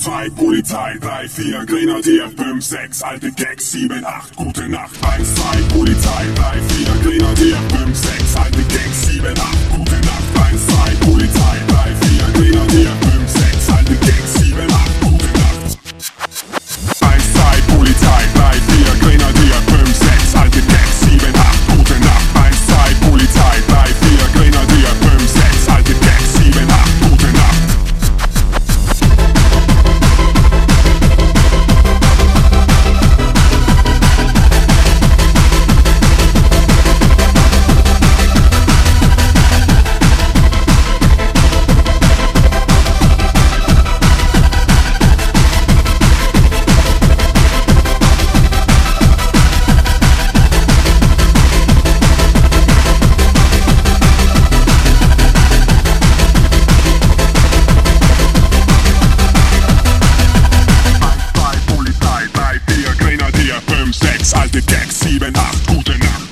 1, 2, Polizei, 3, 4, Grenadier, 5, 6, alte Gags, 7, 8, gute Nacht. 1, 2, Polizei, 3, 4, Grenadier, 5, 6, alte Gags, 7, 8, gute Nacht. 1, 2, Polizei, 3, 4, Grenadier, 5, 6, alte Gags, 7, 8, gute Nacht. 1, 2, Polizei, 3, 4, Grenadier, 5, 6, alte Gags, 7, 8, gute Nacht. 1, 2, Polizei, 3, 4, Grenadier, 5, 6, alte Gags, 7, 8, gute Nacht. Alte Gags, 7, 8, gute Nacht.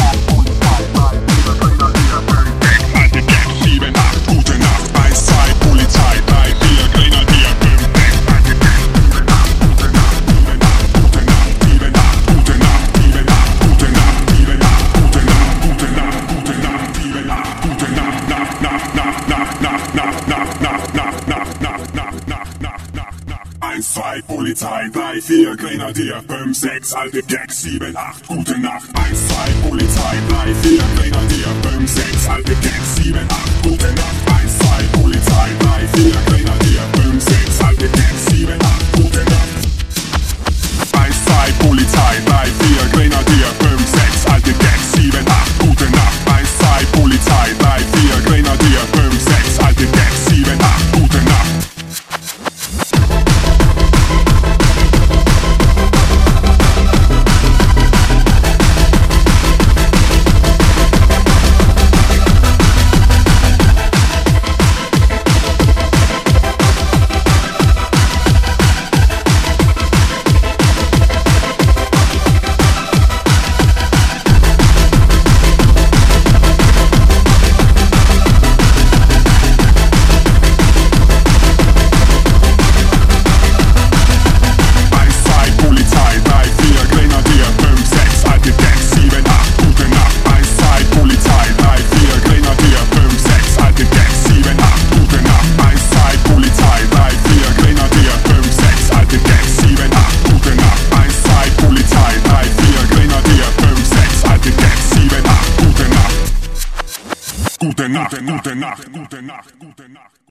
Alte Gags, 7, 8, gute Nacht. 1, 2, Polizei, 3, 4, Grenadier, 5, 6, alte Gags, 7, 8, gute Nacht. 7, 8, gute Nacht, 7, 8, gute Nacht, 7, 8, gute Nacht, 7, 8, gute Nacht, gute Nacht, gute Nacht, 7, 8, gute Nacht, Nacht, Nacht, Nacht, Nacht, Nacht, Nacht, Nacht, Nacht, Nacht, Nacht, Nacht, Nacht, Nacht, Nacht, Nacht, Nacht. 1, 2, Polizei, 3, 4, Grenadier, 5, 6, alte Gags, 7, 8, gute Nacht. 1, 2, Polizei, 3, 4, Grenadier, 5, 6, alte Gags, 7, 8, gute Nacht. 1, 2, Polizei, 3, 4, Grenadier, 5, 6, alte Gags, 7, 8, gute Nacht. 1, 2, Polizei, 3, 4, Grenadier, 5, 6, alte Gags, 7, 8, gute Nacht. 1, 2, Polizei, 3, 4, Grenadier, 5, 6, alte Gags, 7, 8, gute Nacht. Gute Nacht, gute Nacht, gute Nacht, gute Nacht.